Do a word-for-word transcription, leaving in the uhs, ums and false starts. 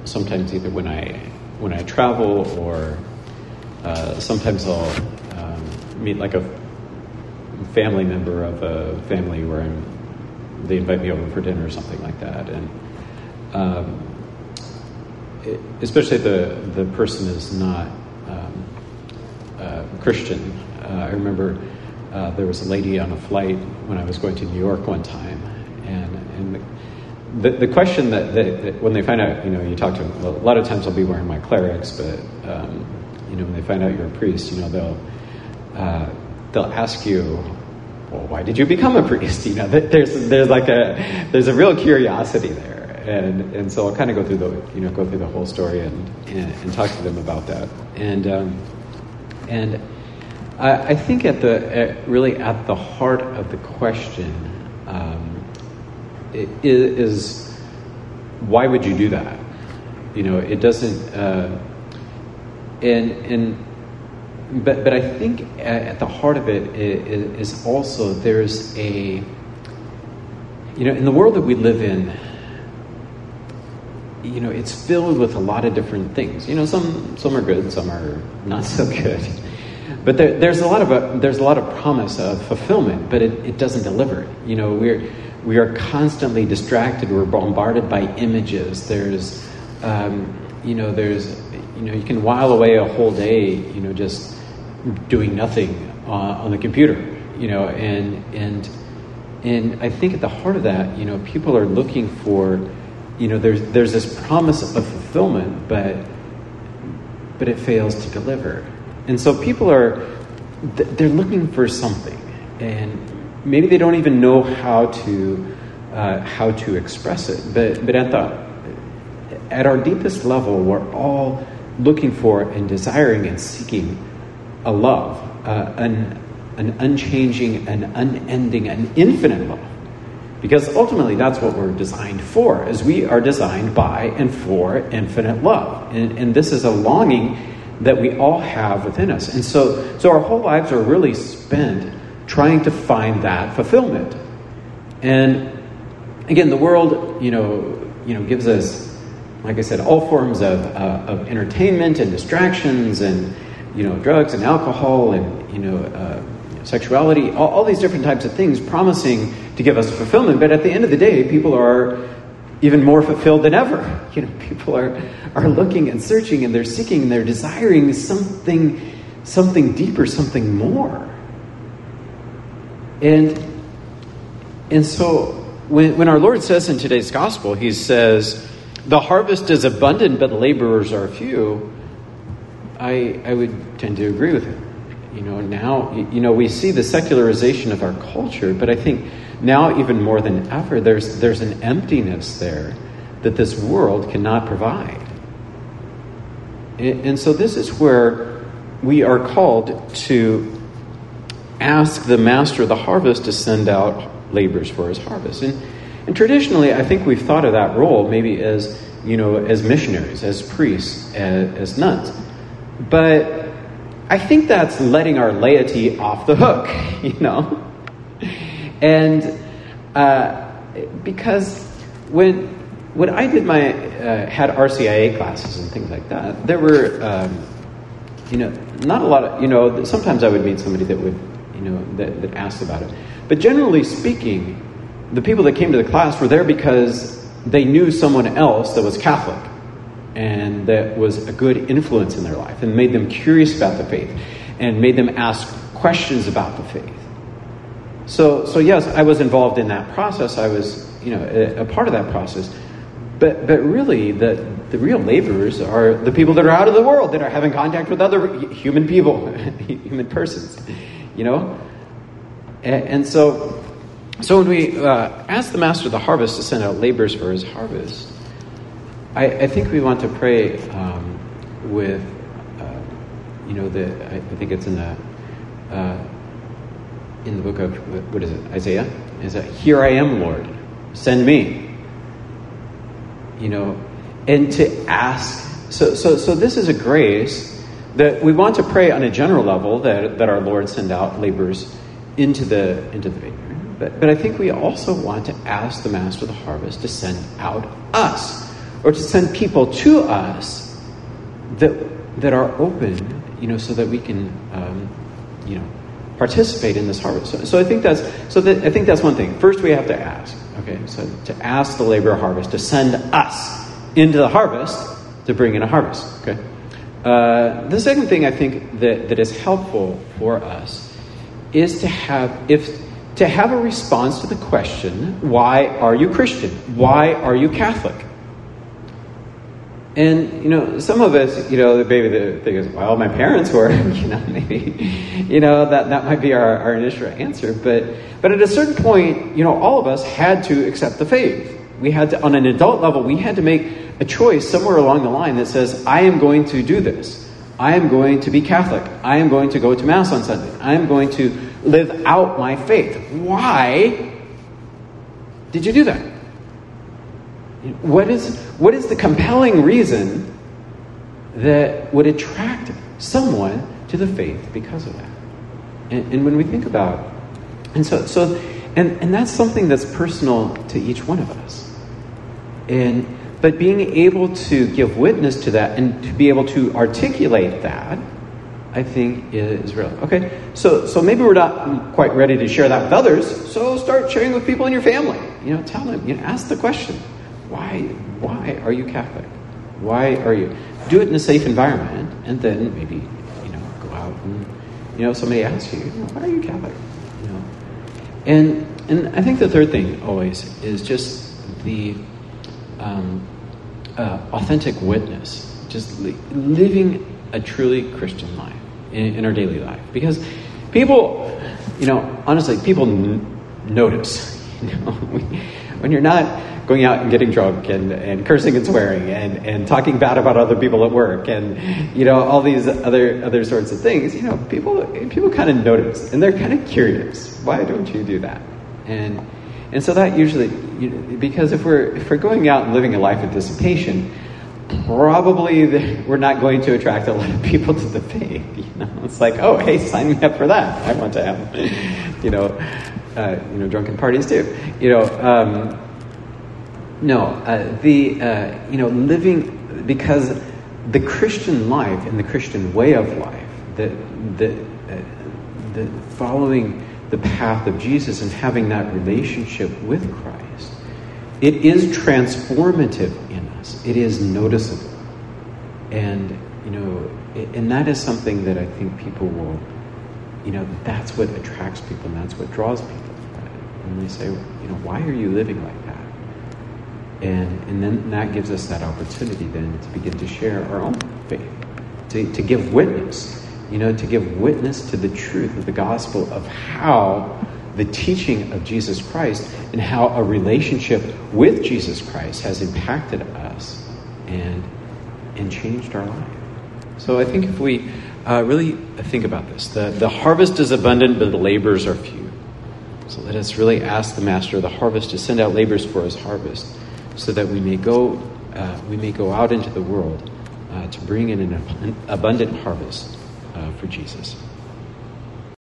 sometimes either when I when I travel or uh, sometimes I'll um, meet like a family member of a family where I'm, they invite me over for dinner or something like that, and um, it, especially if the the person is not um, uh, Christian. Uh, I remember uh, there was a lady on a flight when I was going to New York one time, and and the the question that, that, that when they find out, you know, you talk to them, a lot of times I'll be wearing my clerics, but um, you know, when they find out you're a priest, you know, they'll uh, they'll ask you, well, why did you become a priest? You know, there's there's like a there's a real curiosity there, and and so I'll kind of go through the you know go through the whole story and and, and talk to them about that, and um, and I, I think at the at really at the heart of the question um, is, is why would you do that? You know, it doesn't, uh, and and. But but I think at the heart of it is also there's a, you know, in the world that we live in, you know, it's filled with a lot of different things. You know, some some are good, some are not so good. But there, there's a lot of a, there's a lot of promise of fulfillment, but it, it doesn't deliver. You know, we're we are constantly distracted. We're bombarded by images. There's, um, you know, there's, you know, you can while away a whole day, you know, just doing nothing uh, on the computer, you know, and and and I think at the heart of that, you know, people are looking for, you know, there's there's this promise of fulfillment, but but it fails to deliver, and so people are they're looking for something, and maybe they don't even know how to uh, how to express it, but but at the at our deepest level, we're all looking for and desiring and seeking a love, uh, an an unchanging, an unending, an infinite love. Because ultimately that's what we're designed for, is we are designed by and for infinite love. And, and this is a longing that we all have within us. And so so our whole lives are really spent trying to find that fulfillment. And again, the world, you know, you know, gives us, like I said, all forms of uh, of entertainment and distractions and, you know, drugs and alcohol and, you know, uh, sexuality, all, all these different types of things promising to give us fulfillment. But at the end of the day, people are even more fulfilled than ever. You know, people are, are looking and searching and they're seeking and they're desiring something, something deeper, something more. And, and so when, when our Lord says in today's gospel, he says, the harvest is abundant, but laborers are few. I, I would tend to agree with him. You know, now, you know, we see the secularization of our culture, but I think now even more than ever, there's there's an emptiness there that this world cannot provide. And, and so this is where we are called to ask the master of the harvest to send out laborers for his harvest. And, and traditionally, I think we've thought of that role maybe as, you know, as missionaries, as priests, as, as nuns. But I think that's letting our laity off the hook, you know? And uh, because when when I did my, uh, had R C I A classes and things like that, there were, um, you know, not a lot of, you know, sometimes I would meet somebody that would, you know, that, that asked about it. But generally speaking, the people that came to the class were there because they knew someone else that was Catholic and that was a good influence in their life and made them curious about the faith and made them ask questions about the faith. So, so yes, I was involved in that process. I was, you know, a, a part of that process. But, but really, the, the real laborers are the people that are out of the world, that are having contact with other human people, human persons, you know? And, and so, so when we uh, ask the master of the harvest to send out laborers for his harvest, I, I think we want to pray um, with, uh, you know, the I, I think it's in the uh, in the book of, what is it, Isaiah? Is that, here I am, Lord, send me. You know, and to ask. So, so, so this is a grace that we want to pray on a general level that that our Lord send out laborers into the into the vineyard. But but I think we also want to ask the master of the harvest to send out us. or to send people to us that that are open, you know, so that we can, um, you know, participate in this harvest. So, so I think that's so that I think that's one thing. First, we have to ask. Okay, so to ask the laborer harvest to send us into the harvest to bring in a harvest. Okay. Uh, the second thing I think that, that is helpful for us is to have if to have a response to the question, why are you Christian? Why are you Catholic? And, you know, some of us, you know, maybe the thing is, well, my parents were, you know, maybe, you know, that, that might be our, our initial answer. But, but at a certain point, you know, all of us had to accept the faith. We had to, on an adult level, we had to make a choice somewhere along the line that says, I am going to do this. I am going to be Catholic. I am going to go to Mass on Sunday. I am going to live out my faith. Why did you do that? What is what is the compelling reason that would attract someone to the faith because of that? And, and when we think about, and so so, and and that's something that's personal to each one of us. And but being able to give witness to that and to be able to articulate that, I think is real. Okay, so so maybe we're not quite ready to share that with others. So start sharing with people in your family. You know, tell them. You know, ask the question. Why why are you Catholic? Why are you? Do it in a safe environment, and then maybe, you know, go out and, you know, somebody asks you, you know, why are you Catholic? You know, and and I think the third thing always is just the um, uh, authentic witness, just li- living a truly Christian life in, in our daily life, because people, you know, honestly, people n- notice. You know, when you're not going out and getting drunk and, and cursing and swearing and, and talking bad about other people at work and, you know, all these other other sorts of things, you know, people people kind of notice and they're kind of curious. Why don't you do that? And and so that usually, you know, because if we're if we're going out and living a life of dissipation, probably the, we're not going to attract a lot of people to the faith. You know, it's like, oh, hey, sign me up for that. I want to have, you know, uh, you know, drunken parties too. You know. Um, No, uh, the, uh, you know, living, because the Christian life and the Christian way of life, the, the, uh, the following the path of Jesus and having that relationship with Christ, it is transformative in us. It is noticeable. And, you know, it, and that is something that I think people will, you know, that's what attracts people and that's what draws people. And they say, you know, why are you living like that? And and then that gives us that opportunity then to begin to share our own faith, to, to give witness, you know, to give witness to the truth of the gospel of how the teaching of Jesus Christ and how a relationship with Jesus Christ has impacted us and and changed our life. So I think if we uh, really think about this, the, the harvest is abundant, but the laborers are few. So let us really ask the master of the harvest to send out laborers for his harvest, so that we may go, uh, we may go out into the world uh, to bring in an abundant harvest uh, for Jesus.